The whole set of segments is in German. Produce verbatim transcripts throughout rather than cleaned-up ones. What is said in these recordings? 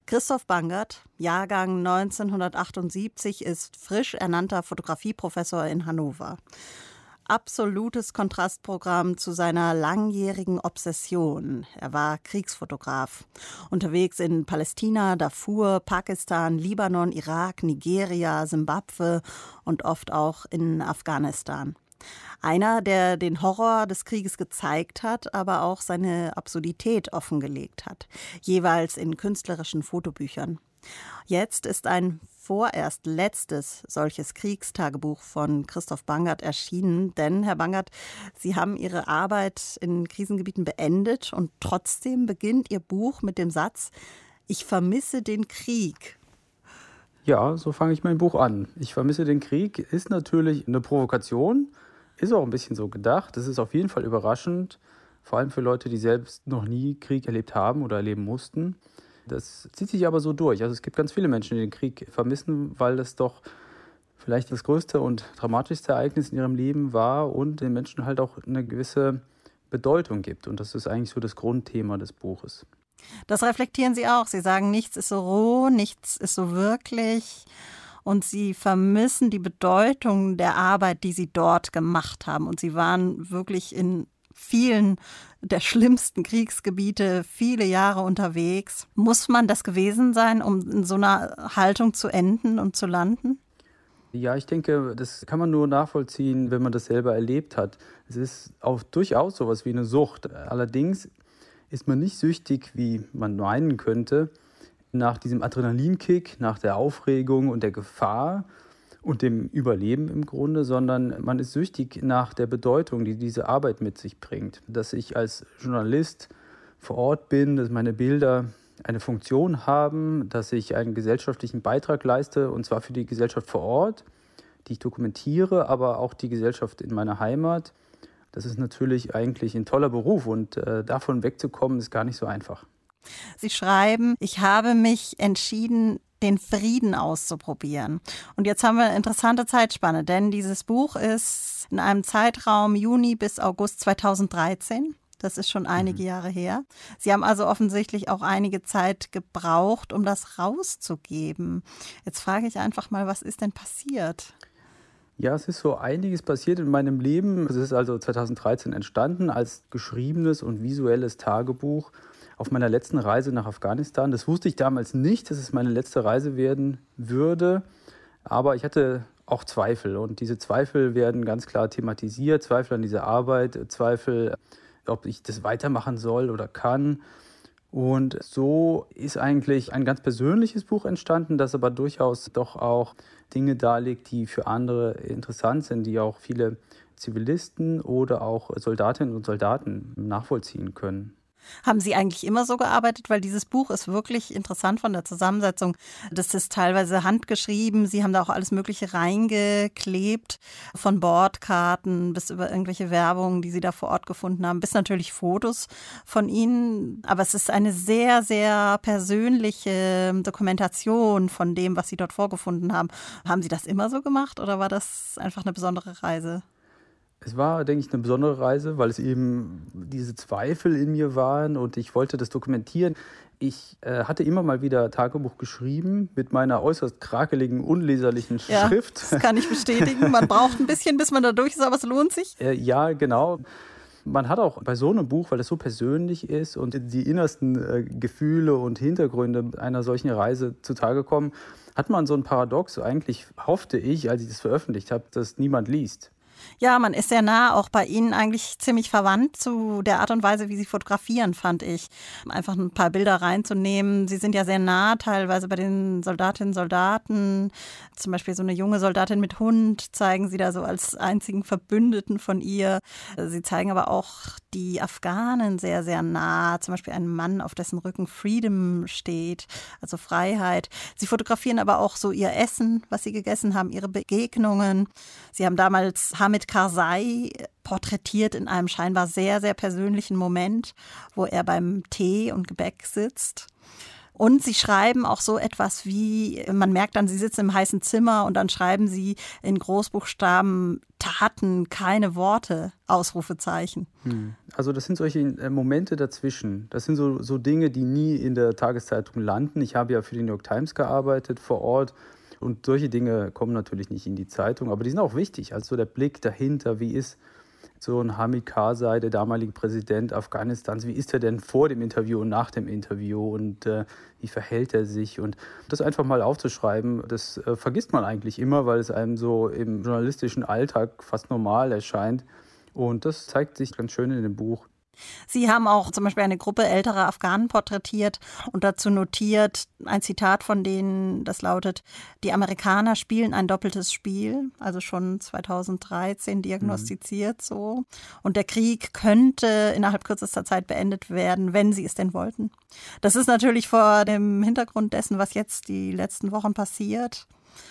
Christoph Bangert, Jahrgang neunzehnhundertachtundsiebzig, ist frisch ernannter Fotografieprofessor in Hannover. Absolutes Kontrastprogramm zu seiner langjährigen Obsession. Er war Kriegsfotograf, unterwegs in Palästina, Darfur, Pakistan, Libanon, Irak, Nigeria, Simbabwe und oft auch in Afghanistan. Einer, der den Horror des Krieges gezeigt hat, aber auch seine Absurdität offengelegt hat, jeweils in künstlerischen Fotobüchern. Jetzt ist ein vorerst letztes solches Kriegstagebuch von Christoph Bangert erschienen, denn, Herr Bangert, Sie haben Ihre Arbeit in Krisengebieten beendet und trotzdem beginnt Ihr Buch mit dem Satz: Ich vermisse den Krieg. Ja, so fange ich mein Buch an. Ich vermisse den Krieg ist natürlich eine Provokation, ist auch ein bisschen so gedacht. Das ist auf jeden Fall überraschend, vor allem für Leute, die selbst noch nie Krieg erlebt haben oder erleben mussten. Das zieht sich aber so durch. Also es gibt ganz viele Menschen, die den Krieg vermissen, weil das doch vielleicht das größte und dramatischste Ereignis in ihrem Leben war und den Menschen halt auch eine gewisse Bedeutung gibt. Und das ist eigentlich so das Grundthema des Buches. Das reflektieren Sie auch. Sie sagen, nichts ist so roh, nichts ist so wirklich. Und Sie vermissen die Bedeutung der Arbeit, die Sie dort gemacht haben. Und Sie waren wirklich in vielen der schlimmsten Kriegsgebiete viele Jahre unterwegs. Muss man das gewesen sein, um in so einer Haltung zu enden und zu landen? Ja, ich denke, das kann man nur nachvollziehen, wenn man das selber erlebt hat. Es ist auch durchaus sowas wie eine Sucht. Allerdings ist man nicht süchtig, wie man meinen könnte, nach diesem Adrenalinkick, nach der Aufregung und der Gefahr und dem Überleben im Grunde, sondern man ist süchtig nach der Bedeutung, die diese Arbeit mit sich bringt. Dass ich als Journalist vor Ort bin, dass meine Bilder eine Funktion haben, dass ich einen gesellschaftlichen Beitrag leiste, und zwar für die Gesellschaft vor Ort, die ich dokumentiere, aber auch die Gesellschaft in meiner Heimat. Das ist natürlich eigentlich ein toller Beruf und äh, davon wegzukommen, ist gar nicht so einfach. Sie schreiben, ich habe mich entschieden, den Frieden auszuprobieren. Und jetzt haben wir eine interessante Zeitspanne, denn dieses Buch ist in einem Zeitraum Juni bis August zweitausenddreizehn. Das ist schon einige mhm. Jahre her. Sie haben also offensichtlich auch einige Zeit gebraucht, um das rauszugeben. Jetzt frage ich einfach mal, was ist denn passiert? Ja, es ist so einiges passiert in meinem Leben. Es ist also zweitausenddreizehn entstanden als geschriebenes und visuelles Tagebuch auf meiner letzten Reise nach Afghanistan. Das wusste ich damals nicht, dass es meine letzte Reise werden würde. Aber ich hatte auch Zweifel. Und diese Zweifel werden ganz klar thematisiert. Zweifel an dieser Arbeit, Zweifel, ob ich das weitermachen soll oder kann. Und so ist eigentlich ein ganz persönliches Buch entstanden, das aber durchaus doch auch Dinge darlegt, die für andere interessant sind, die auch viele Zivilisten oder auch Soldatinnen und Soldaten nachvollziehen können. Haben Sie eigentlich immer so gearbeitet? Weil dieses Buch ist wirklich interessant von der Zusammensetzung. Das ist teilweise handgeschrieben. Sie haben da auch alles Mögliche reingeklebt. Von Bordkarten bis über irgendwelche Werbung, die Sie da vor Ort gefunden haben, bis natürlich Fotos von Ihnen. Aber es ist eine sehr, sehr persönliche Dokumentation von dem, was Sie dort vorgefunden haben. Haben Sie das immer so gemacht oder war das einfach eine besondere Reise? Es war, denke ich, eine besondere Reise, weil es eben diese Zweifel in mir waren und ich wollte das dokumentieren. Ich äh, hatte immer mal wieder Tagebuch geschrieben mit meiner äußerst krakeligen, unleserlichen ja, Schrift. Das kann ich bestätigen. Man braucht ein bisschen, bis man da durch ist, aber es lohnt sich. Äh, ja, genau. Man hat auch bei so einem Buch, weil es so persönlich ist und die innersten äh, Gefühle und Hintergründe einer solchen Reise zutage kommen, hat man so ein Paradox. Eigentlich hoffte ich, als ich das veröffentlicht habe, dass niemand liest. Ja, man ist sehr nah, auch bei Ihnen eigentlich ziemlich verwandt zu der Art und Weise, wie Sie fotografieren, fand ich. Einfach ein paar Bilder reinzunehmen. Sie sind ja sehr nah teilweise bei den Soldatinnen und Soldaten. Zum Beispiel so eine junge Soldatin mit Hund zeigen Sie da so als einzigen Verbündeten von ihr. Sie zeigen aber auch die Afghanen sehr, sehr nah. Zum Beispiel einen Mann, auf dessen Rücken Freedom steht, also Freiheit. Sie fotografieren aber auch so ihr Essen, was Sie gegessen haben, Ihre Begegnungen. Sie haben damals Hamid Karzai porträtiert in einem scheinbar sehr, sehr persönlichen Moment, wo er beim Tee und Gebäck sitzt. Und Sie schreiben auch so etwas wie, man merkt dann, Sie sitzen im heißen Zimmer und dann schreiben Sie in Großbuchstaben Taten, keine Worte, Ausrufezeichen. Hm. Also das sind solche Momente dazwischen. Das sind so, so Dinge, die nie in der Tageszeitung landen. Ich habe ja für die New York Times gearbeitet vor Ort und solche Dinge kommen natürlich nicht in die Zeitung, aber die sind auch wichtig. Also der Blick dahinter, wie ist so ein Hamid Karzai, der damalige Präsident Afghanistans, wie ist er denn vor dem Interview und nach dem Interview und äh, wie verhält er sich? Und das einfach mal aufzuschreiben, das äh, vergisst man eigentlich immer, weil es einem so im journalistischen Alltag fast normal erscheint. Und das zeigt sich ganz schön in dem Buch. Sie haben auch zum Beispiel eine Gruppe älterer Afghanen porträtiert und dazu notiert ein Zitat von denen, das lautet: Die Amerikaner spielen ein doppeltes Spiel, also schon zweitausenddreizehn diagnostiziert mhm. so. Und der Krieg könnte innerhalb kürzester Zeit beendet werden, wenn sie es denn wollten. Das ist natürlich vor dem Hintergrund dessen, was jetzt die letzten Wochen passiert,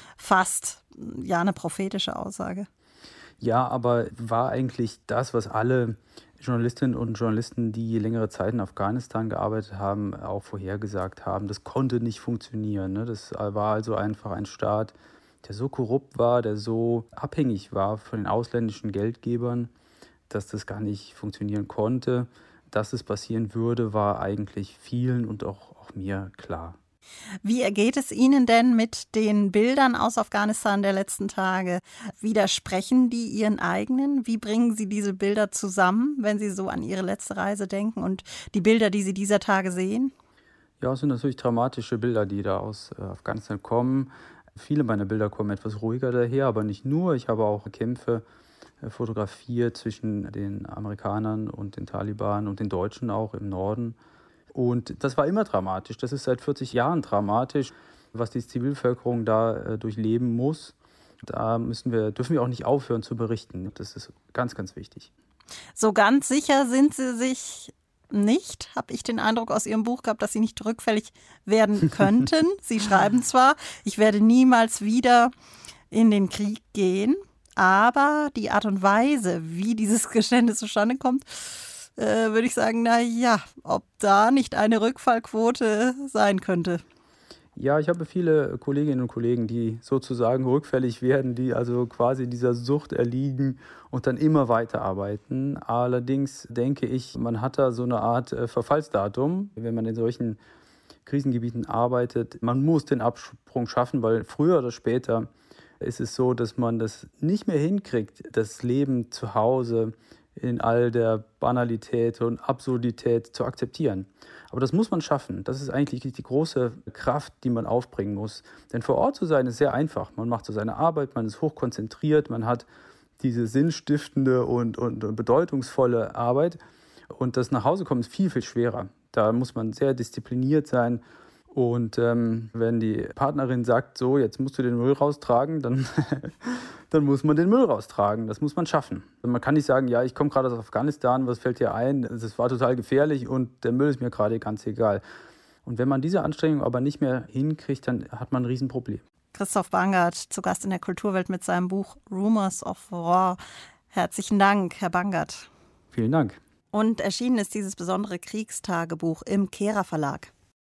fast ja eine prophetische Aussage. Ja, aber war eigentlich das, was alle Journalistinnen und Journalisten, die längere Zeit in Afghanistan gearbeitet haben, auch vorhergesagt haben. Das konnte nicht funktionieren. Ne? Das war also einfach ein Staat, der so korrupt war, der so abhängig war von den ausländischen Geldgebern, dass das gar nicht funktionieren konnte. Dass es passieren würde, war eigentlich vielen und auch, auch mir klar. Wie ergeht es Ihnen denn mit den Bildern aus Afghanistan der letzten Tage? Widersprechen die Ihren eigenen? Wie bringen Sie diese Bilder zusammen, wenn Sie so an Ihre letzte Reise denken und die Bilder, die Sie dieser Tage sehen? Ja, es sind natürlich dramatische Bilder, die da aus Afghanistan kommen. Viele meiner Bilder kommen etwas ruhiger daher, aber nicht nur. Ich habe auch Kämpfe fotografiert zwischen den Amerikanern und den Taliban und den Deutschen auch im Norden. Und das war immer dramatisch. Das ist seit vierzig Jahren dramatisch, was die Zivilbevölkerung da äh, durchleben muss. Da müssen wir, dürfen wir auch nicht aufhören zu berichten. Das ist ganz, ganz wichtig. So ganz sicher sind Sie sich nicht, habe ich den Eindruck aus Ihrem Buch gehabt, dass Sie nicht rückfällig werden könnten. Sie schreiben zwar, ich werde niemals wieder in den Krieg gehen, aber die Art und Weise, wie dieses Geständnis zustande kommt, Äh, würde ich sagen, na ja, ob da nicht eine Rückfallquote sein könnte. Ja, ich habe viele Kolleginnen und Kollegen, die sozusagen rückfällig werden, die also quasi dieser Sucht erliegen und dann immer weiterarbeiten. Allerdings denke ich, man hat da so eine Art Verfallsdatum, wenn man in solchen Krisengebieten arbeitet. Man muss den Absprung schaffen, weil früher oder später ist es so, dass man das nicht mehr hinkriegt, das Leben zu Hause in all der Banalität und Absurdität zu akzeptieren. Aber das muss man schaffen. Das ist eigentlich die große Kraft, die man aufbringen muss. Denn vor Ort zu sein ist sehr einfach. Man macht so seine Arbeit, man ist hochkonzentriert, man hat diese sinnstiftende und, und, und bedeutungsvolle Arbeit. Und das Nachhausekommen ist viel, viel schwerer. Da muss man sehr diszipliniert sein. Und ähm, wenn die Partnerin sagt, so, jetzt musst du den Müll raustragen, dann, dann muss man den Müll raustragen. Das muss man schaffen. Man kann nicht sagen, ja, ich komme gerade aus Afghanistan, was fällt dir ein? Das war total gefährlich und der Müll ist mir gerade ganz egal. Und wenn man diese Anstrengung aber nicht mehr hinkriegt, dann hat man ein Riesenproblem. Christoph Bangert, zu Gast in der Kulturwelt mit seinem Buch Rumors of War. Herzlichen Dank, Herr Bangert. Vielen Dank. Und erschienen ist dieses besondere Kriegstagebuch im Kehrer Verlag.